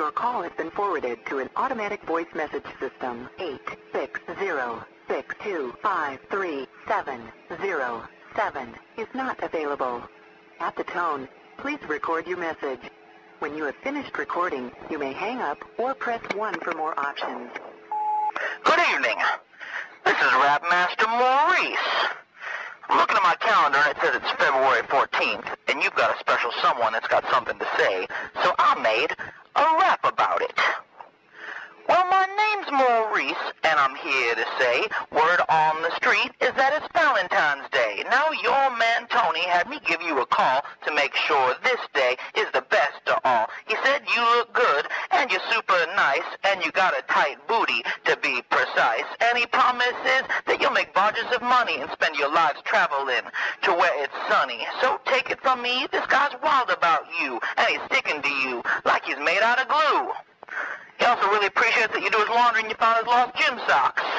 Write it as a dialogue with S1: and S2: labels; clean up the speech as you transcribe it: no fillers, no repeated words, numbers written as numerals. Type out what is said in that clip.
S1: Your call has been forwarded to an automatic voice message system. 860-625-3707 is not available. At the tone, please record your message. When you have finished recording, you may hang up or press 1 for more options.
S2: Good evening. This is Rap Master Maurice. I'm looking at my calendar and it says it's February 14th, and you've got a special someone that's got something to say, so I made a rap about it. Well, my name's Maurice, and I'm here to say, word on the street is that it's Valentine's Day. Now, your man Tony had me give you a call to make sure this day is the best of all. He said you look good, and you're super nice, and you got a tight booty, to be precise. And he promises that you'll make barges of money and spend your lives traveling to where it's sunny. So take it from me, this guy's wild about you, and he's sticking to you like he's made out of glue. He also really appreciates that you do his laundry and you found his lost gym socks.